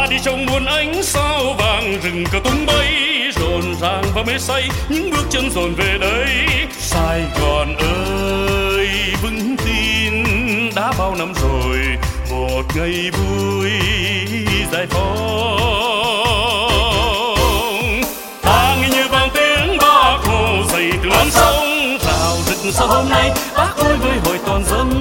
đi trong muôn ánh sao vàng, rừng cờ tung bay rộn ràng và mê say, những bước chân dồn về đây. Sài Gòn ơi vững tin đã bao năm rồi, một ngày vui giải phóng. Tháng như vang tiếng Bác Hồ dậy từ non sông, rào rực sao hôm nay Bác ơi với hội toàn dân